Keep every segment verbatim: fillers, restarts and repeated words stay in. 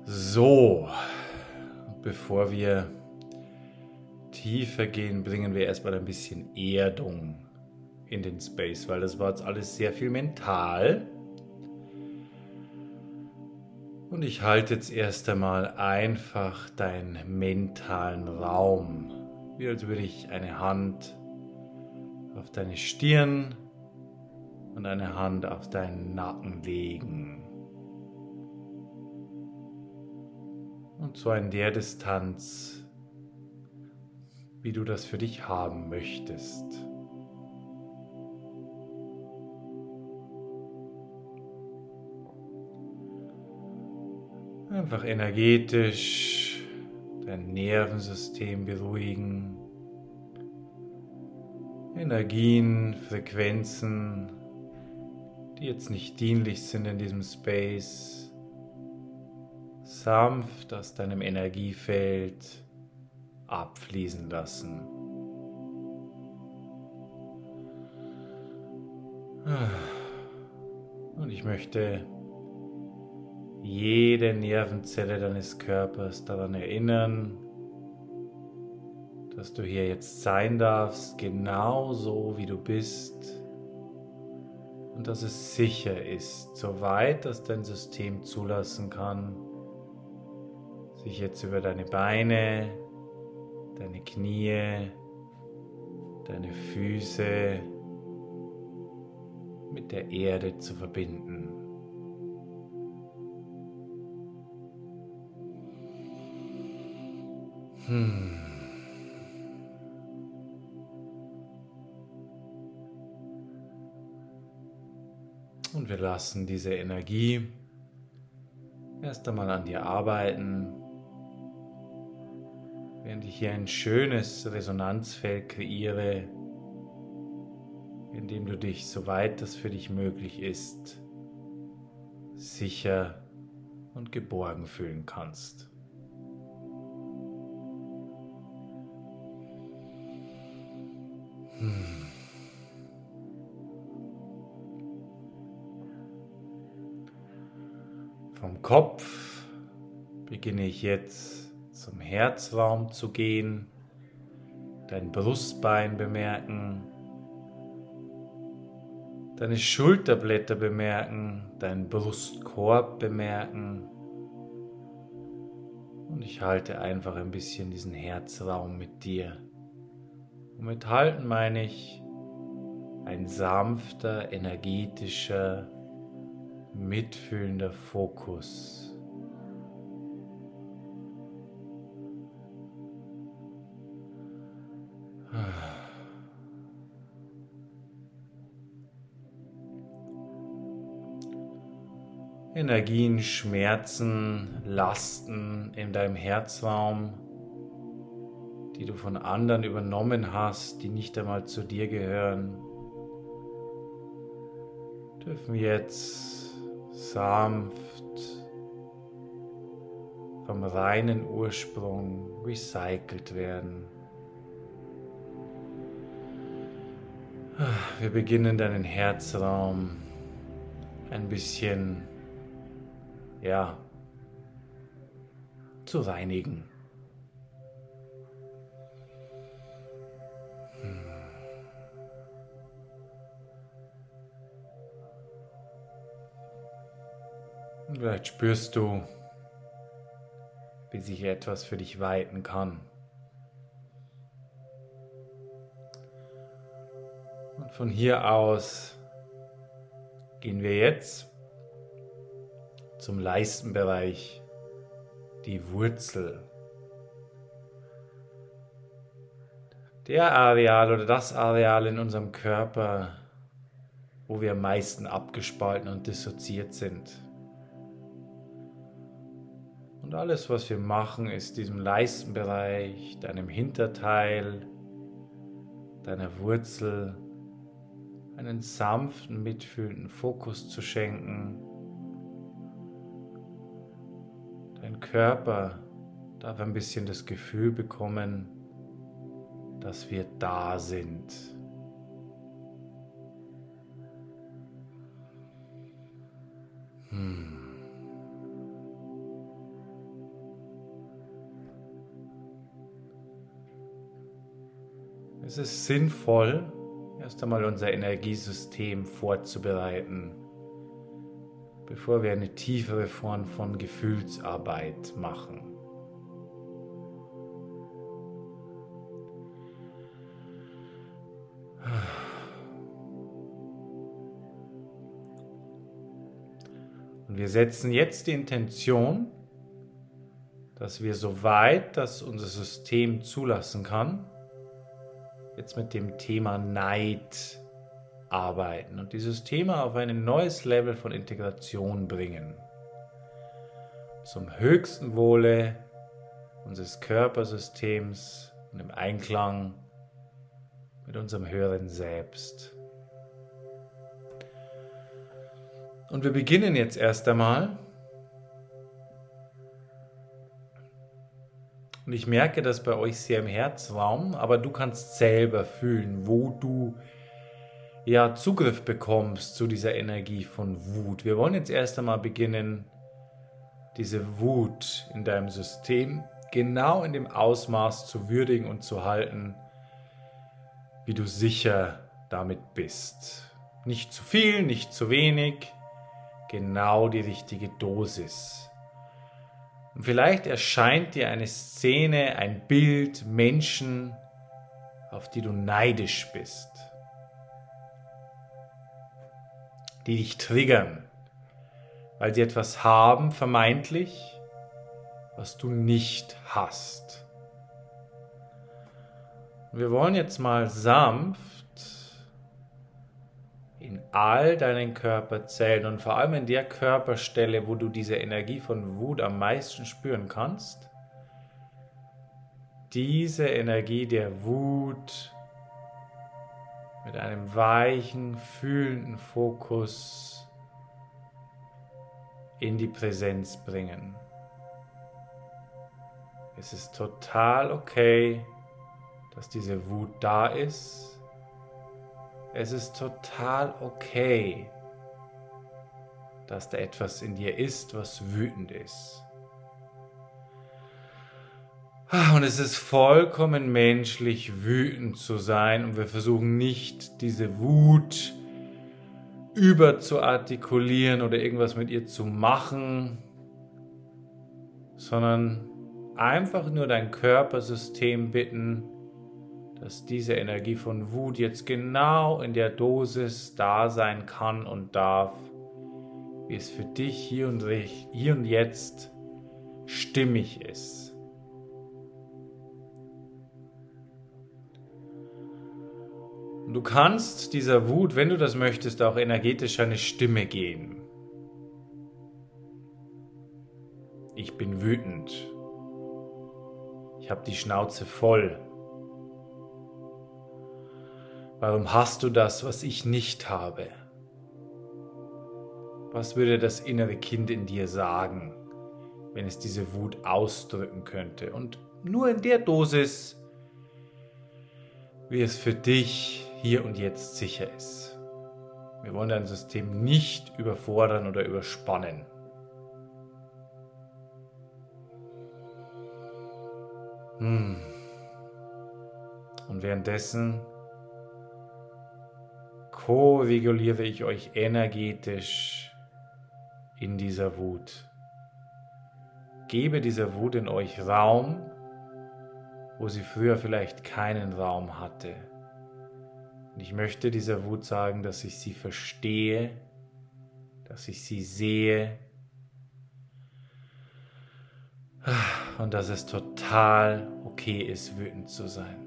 So, bevor wir tiefer gehen, bringen wir erstmal ein bisschen Erdung in den Space, weil das war jetzt alles sehr viel mental. Und ich halte jetzt erst einmal einfach deinen mentalen Raum, wie als würde ich eine Hand auf deine Stirn und eine Hand auf deinen Nacken legen. Und zwar in der Distanz, wie du das für dich haben möchtest. Einfach energetisch dein Nervensystem beruhigen. Energien, Frequenzen, die jetzt nicht dienlich sind in diesem Space, sanft aus deinem Energiefeld abfließen lassen. Und ich möchte jede Nervenzelle deines Körpers daran erinnern, dass du hier jetzt sein darfst, genau so wie du bist, und dass es sicher ist, soweit das dein System zulassen kann, sich jetzt über deine Beine, deine Knie, deine Füße mit der Erde zu verbinden. Hm. Und wir lassen diese Energie erst einmal an dir arbeiten, während ich hier ein schönes Resonanzfeld kreiere, in dem du dich, soweit das für dich möglich ist, sicher und geborgen fühlen kannst. Hm. Vom Kopf beginne ich jetzt zum Herzraum zu gehen, dein Brustbein bemerken, deine Schulterblätter bemerken, deinen Brustkorb bemerken, und ich halte einfach ein bisschen diesen Herzraum mit dir. Und mit halten meine ich ein sanfter, energetischer, mitfühlender Fokus. Energien, Schmerzen, Lasten in deinem Herzraum, die du von anderen übernommen hast, die nicht einmal zu dir gehören, dürfen jetzt sanft vom reinen Ursprung recycelt werden. Wir beginnen deinen Herzraum ein bisschen, ja, zu reinigen. Und vielleicht spürst du, wie sich etwas für dich weiten kann. Und von hier aus gehen wir jetzt zum Leistenbereich, die Wurzel. Der Areal oder das Areal in unserem Körper, wo wir am meisten abgespalten und dissoziiert sind. Und alles, was wir machen, ist diesem Leistenbereich, deinem Hinterteil, deiner Wurzel, einen sanften, mitfühlenden Fokus zu schenken. Dein Körper darf ein bisschen das Gefühl bekommen, dass wir da sind. Hm. Es ist sinnvoll, erst einmal unser Energiesystem vorzubereiten, bevor wir eine tiefere Form von Gefühlsarbeit machen. Und wir setzen jetzt die Intention, dass wir soweit das unser System zulassen kann, jetzt mit dem Thema Neid arbeiten und dieses Thema auf ein neues Level von Integration bringen. Zum höchsten Wohle unseres Körpersystems und im Einklang mit unserem höheren Selbst. Und wir beginnen jetzt erst einmal. Und ich merke das bei euch sehr im Herzraum, aber du kannst selber fühlen, wo du ja Zugriff bekommst zu dieser Energie von Wut. Wir wollen jetzt erst einmal beginnen, diese Wut in deinem System genau in dem Ausmaß zu würdigen und zu halten, wie du sicher damit bist. Nicht zu viel, nicht zu wenig, genau die richtige Dosis. Und vielleicht erscheint dir eine Szene, ein Bild, Menschen, auf die du neidisch bist, die dich triggern, weil sie etwas haben, vermeintlich, was du nicht hast. Und wir wollen jetzt mal sanft in all deinen Körperzellen und vor allem in der Körperstelle, wo du diese Energie von Wut am meisten spüren kannst, diese Energie der Wut mit einem weichen, fühlenden Fokus in die Präsenz bringen. Es ist total okay, dass diese Wut da ist. Es ist total okay, dass da etwas in dir ist, was wütend ist. Und es ist vollkommen menschlich, wütend zu sein. Und wir versuchen nicht, diese Wut überzuartikulieren oder irgendwas mit ihr zu machen, sondern einfach nur dein Körpersystem bitten, dass diese Energie von Wut jetzt genau in der Dosis da sein kann und darf, wie es für dich hier und, hier und jetzt stimmig ist. Und du kannst dieser Wut, wenn du das möchtest, auch energetisch eine Stimme geben. Ich bin wütend. Ich habe die Schnauze voll. Warum hast du das, was ich nicht habe? Was würde das innere Kind in dir sagen, wenn es diese Wut ausdrücken könnte? Und nur in der Dosis, wie es für dich hier und jetzt sicher ist. Wir wollen dein System nicht überfordern oder überspannen. Hm. Und währenddessen ko-reguliere ich euch energetisch in dieser Wut. Gebe dieser Wut in euch Raum, wo sie früher vielleicht keinen Raum hatte. Und ich möchte dieser Wut sagen, dass ich sie verstehe, dass ich sie sehe und dass es total okay ist, wütend zu sein.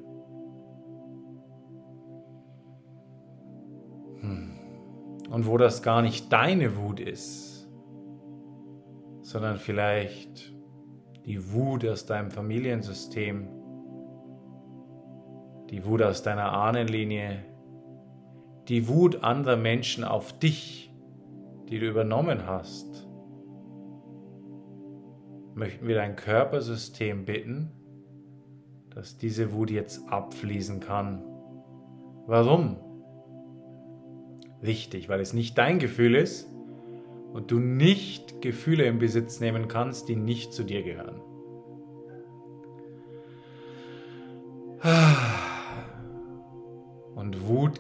Und wo das gar nicht deine Wut ist, sondern vielleicht die Wut aus deinem Familiensystem, die Wut aus deiner Ahnenlinie, die Wut anderer Menschen auf dich, die du übernommen hast, möchten wir dein Körpersystem bitten, dass diese Wut jetzt abfließen kann. Warum? Richtig, weil es nicht dein Gefühl ist und du nicht Gefühle in Besitz nehmen kannst, die nicht zu dir gehören.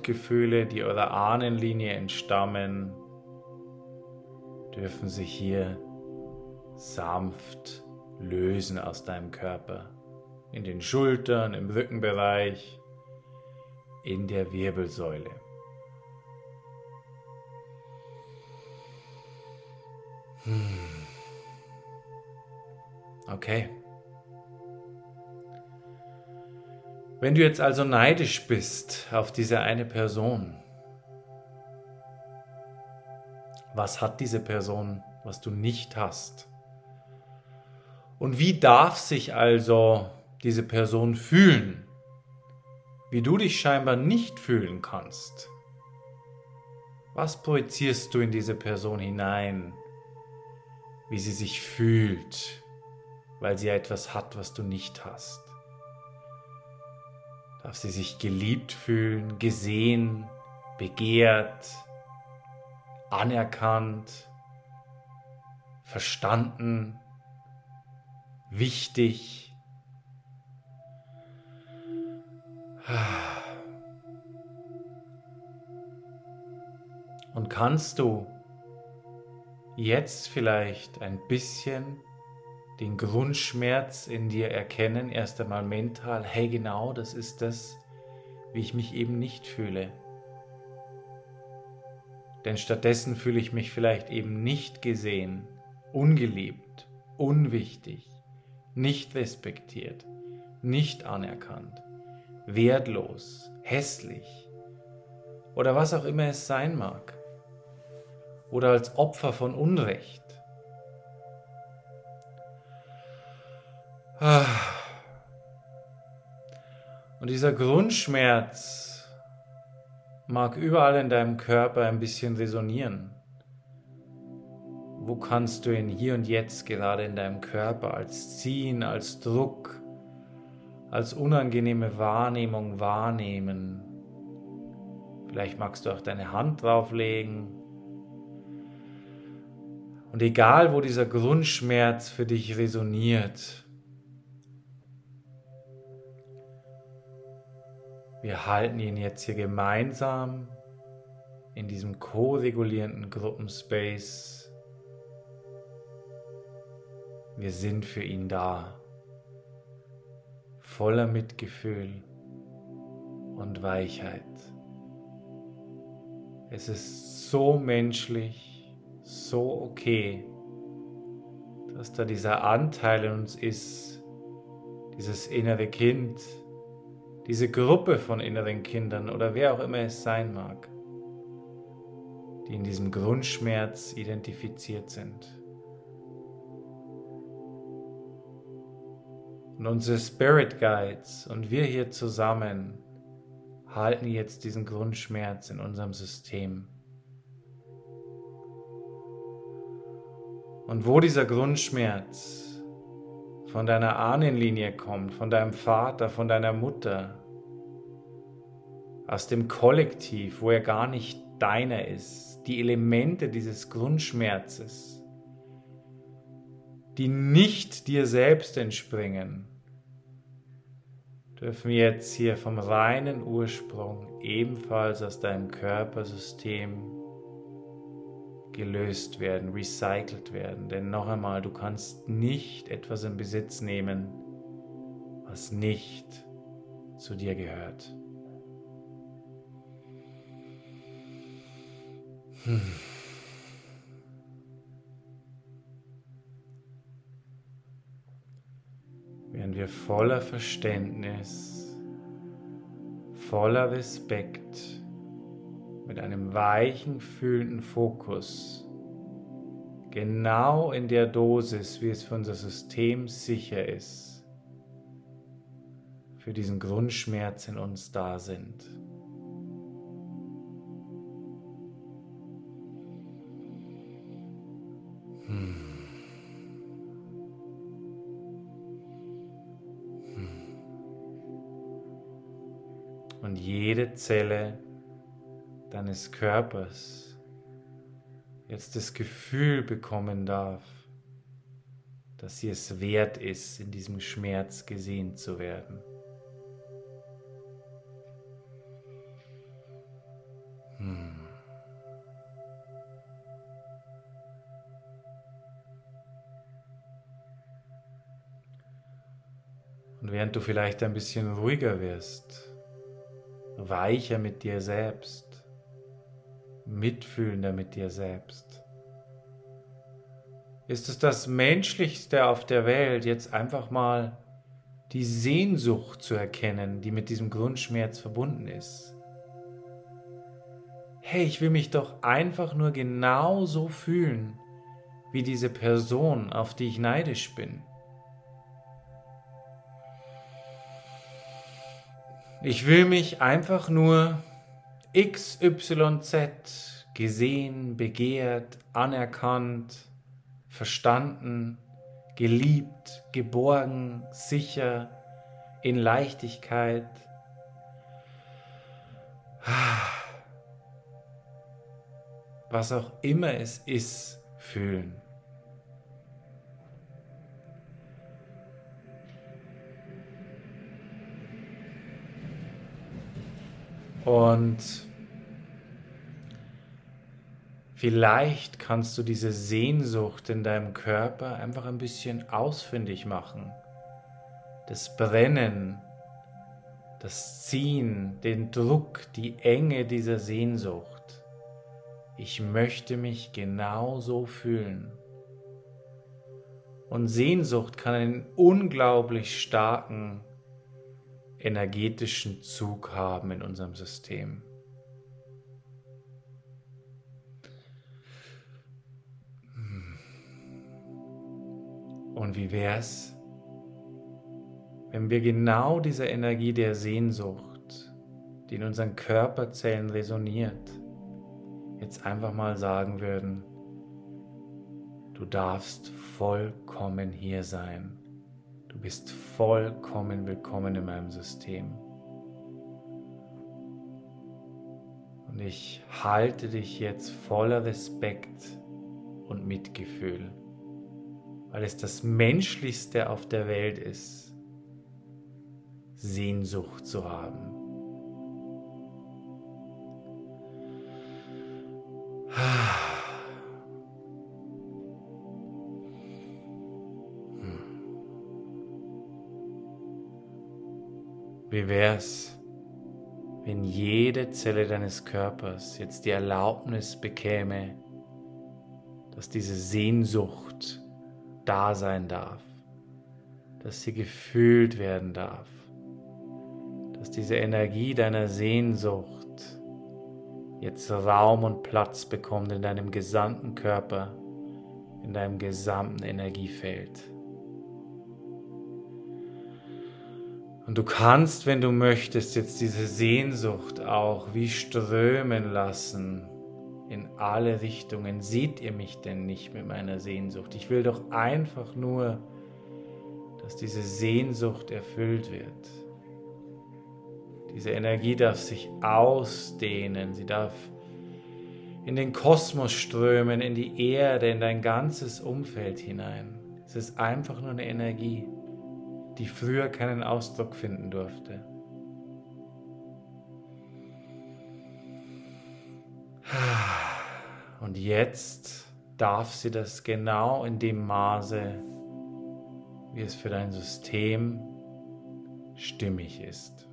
Schuldgefühle, die eurer Ahnenlinie entstammen, dürfen sich hier sanft lösen aus deinem Körper. In den Schultern, im Rückenbereich, in der Wirbelsäule. Okay. Wenn du jetzt also neidisch bist auf diese eine Person, was hat diese Person, was du nicht hast? Und wie darf sich also diese Person fühlen, wie du dich scheinbar nicht fühlen kannst? Was projizierst du in diese Person hinein, wie sie sich fühlt, weil sie etwas hat, was du nicht hast? Darf sie sich geliebt fühlen, gesehen, begehrt, anerkannt, verstanden, wichtig? Und kannst du jetzt vielleicht ein bisschen den Grundschmerz in dir erkennen, erst einmal mental, hey genau, das ist das, wie ich mich eben nicht fühle. Denn stattdessen fühle ich mich vielleicht eben nicht gesehen, ungeliebt, unwichtig, nicht respektiert, nicht anerkannt, wertlos, hässlich oder was auch immer es sein mag. Oder als Opfer von Unrecht. Und dieser Grundschmerz mag überall in deinem Körper ein bisschen resonieren. Wo kannst du ihn hier und jetzt gerade in deinem Körper als Ziehen, als Druck, als unangenehme Wahrnehmung wahrnehmen? Vielleicht magst du auch deine Hand drauflegen. Und egal, wo dieser Grundschmerz für dich resoniert, wir halten ihn jetzt hier gemeinsam in diesem ko-regulierenden Gruppenspace. Wir sind für ihn da, voller Mitgefühl und Weichheit. Es ist so menschlich, so okay, dass da dieser Anteil in uns ist, dieses innere Kind, diese Gruppe von inneren Kindern oder wer auch immer es sein mag, die in diesem Grundschmerz identifiziert sind. Und unsere Spirit Guides und wir hier zusammen halten jetzt diesen Grundschmerz in unserem System. Und wo dieser Grundschmerz von deiner Ahnenlinie kommt, von deinem Vater, von deiner Mutter, aus dem Kollektiv, wo er gar nicht deiner ist, die Elemente dieses Grundschmerzes, die nicht dir selbst entspringen, dürfen jetzt hier vom reinen Ursprung ebenfalls aus deinem Körpersystem gelöst werden, recycelt werden. Denn noch einmal, du kannst nicht etwas in Besitz nehmen, was nicht zu dir gehört. Hm. Während wir voller Verständnis, voller Respekt, mit einem weichen, fühlenden Fokus, genau in der Dosis, wie es für unser System sicher ist, für diesen Grundschmerz in uns da sind. Hm. Und jede Zelle deines Körpers jetzt das Gefühl bekommen darf, dass sie es wert ist, in diesem Schmerz gesehen zu werden. Und während du vielleicht ein bisschen ruhiger wirst, weicher mit dir selbst, mitfühlender mit dir selbst, ist es das Menschlichste auf der Welt, jetzt einfach mal die Sehnsucht zu erkennen, die mit diesem Grundschmerz verbunden ist. Hey, ich will mich doch einfach nur genauso fühlen, wie diese Person, auf die ich neidisch bin. Ich will mich einfach nur X Y Z gesehen, begehrt, anerkannt, verstanden, geliebt, geborgen, sicher, in Leichtigkeit. Was auch immer es ist, fühlen. Und vielleicht kannst du diese Sehnsucht in deinem Körper einfach ein bisschen ausfindig machen. Das Brennen, das Ziehen, den Druck, die Enge dieser Sehnsucht. Ich möchte mich genauso fühlen. Und Sehnsucht kann einen unglaublich starken energetischen Zug haben in unserem System. Und wie wär's, wenn wir genau diese Energie der Sehnsucht, die in unseren Körperzellen resoniert, jetzt einfach mal sagen würden, du darfst vollkommen hier sein. Du bist vollkommen willkommen in meinem System. Und ich halte dich jetzt voller Respekt und Mitgefühl, weil es das Menschlichste auf der Welt ist, Sehnsucht zu haben. Wie wär's, wenn jede Zelle deines Körpers jetzt die Erlaubnis bekäme, dass diese Sehnsucht da sein darf, dass sie gefühlt werden darf, dass diese Energie deiner Sehnsucht jetzt Raum und Platz bekommt in deinem gesamten Körper, in deinem gesamten Energiefeld. Und du kannst, wenn du möchtest, jetzt diese Sehnsucht auch wie strömen lassen in alle Richtungen. Seht ihr mich denn nicht mit meiner Sehnsucht? Ich will doch einfach nur, dass diese Sehnsucht erfüllt wird. Diese Energie darf sich ausdehnen, sie darf in den Kosmos strömen, in die Erde, in dein ganzes Umfeld hinein. Es ist einfach nur eine Energie, die früher keinen Ausdruck finden durfte. Und jetzt darf sie das genau in dem Maße, wie es für dein System stimmig ist.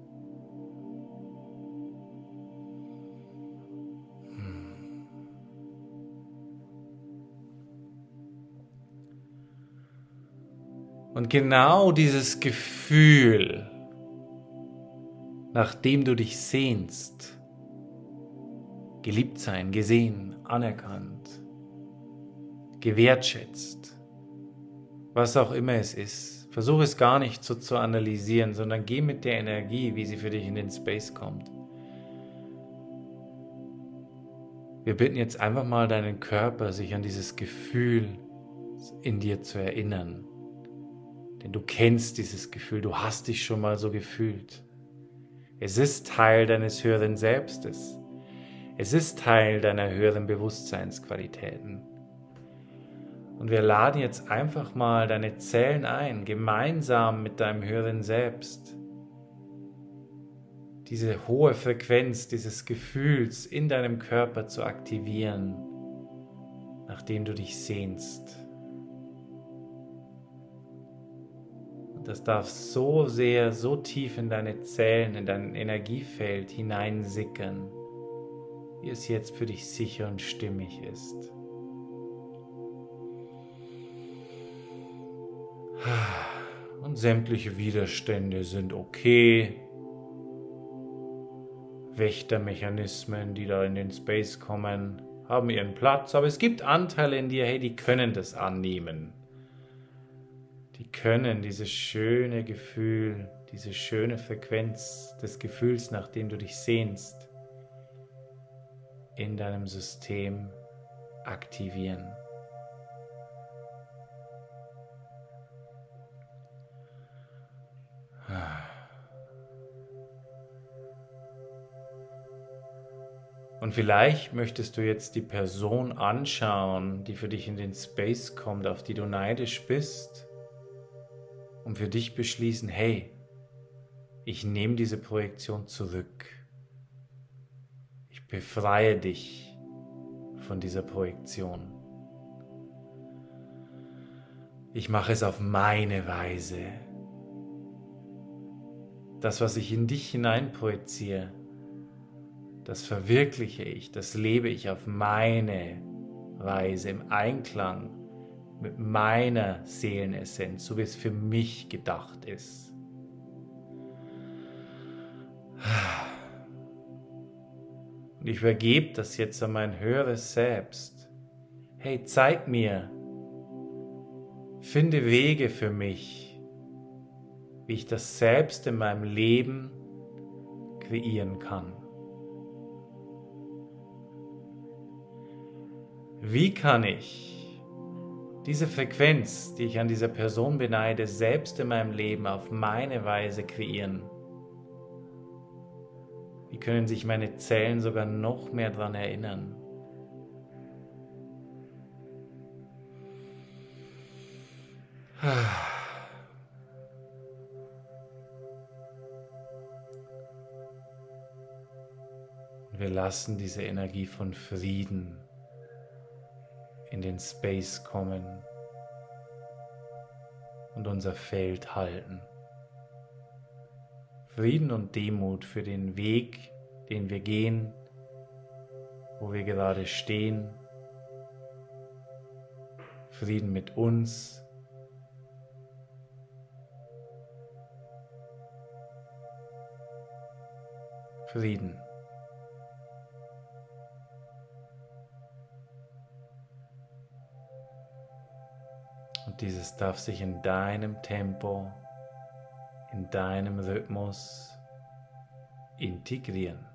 Und genau dieses Gefühl, nach dem du dich sehnst, geliebt sein, gesehen, anerkannt, gewertschätzt, was auch immer es ist, versuche es gar nicht so zu analysieren, sondern geh mit der Energie, wie sie für dich in den Space kommt. Wir bitten jetzt einfach mal deinen Körper, sich an dieses Gefühl in dir zu erinnern. Denn du kennst dieses Gefühl, du hast dich schon mal so gefühlt. Es ist Teil deines höheren Selbstes. Es ist Teil deiner höheren Bewusstseinsqualitäten. Und wir laden jetzt einfach mal deine Zellen ein, gemeinsam mit deinem höheren Selbst, diese hohe Frequenz dieses Gefühls in deinem Körper zu aktivieren, nachdem du dich sehnst. Das darf so sehr, so tief in deine Zellen, in dein Energiefeld hineinsickern, wie es jetzt für dich sicher und stimmig ist. Und sämtliche Widerstände sind okay. Wächtermechanismen, die da in den Space kommen, haben ihren Platz. Aber es gibt Anteile in dir, hey, die können das annehmen. Die können dieses schöne Gefühl, diese schöne Frequenz des Gefühls, nach dem du dich sehnst, in deinem System aktivieren. Und vielleicht möchtest du jetzt die Person anschauen, die für dich in den Space kommt, auf die du neidisch bist, und für dich beschließen, hey, ich nehme diese Projektion zurück. Ich befreie dich von dieser Projektion. Ich mache es auf meine Weise. Das, was ich in dich hineinprojiziere, das verwirkliche ich, das lebe ich auf meine Weise, im Einklang mit meiner Seelenessenz, so wie es für mich gedacht ist. Und ich übergebe das jetzt an mein höheres Selbst. Hey, zeig mir, finde Wege für mich, wie ich das Selbst in meinem Leben kreieren kann. Wie kann ich diese Frequenz, die ich an dieser Person beneide, selbst in meinem Leben auf meine Weise kreieren? Wie können sich meine Zellen sogar noch mehr daran erinnern? Und wir lassen diese Energie von Frieden in den Space kommen und unser Feld halten. Frieden und Demut für den Weg, den wir gehen, wo wir gerade stehen. Frieden mit uns. Frieden. Und dieses darf sich in deinem Tempo, in deinem Rhythmus integrieren.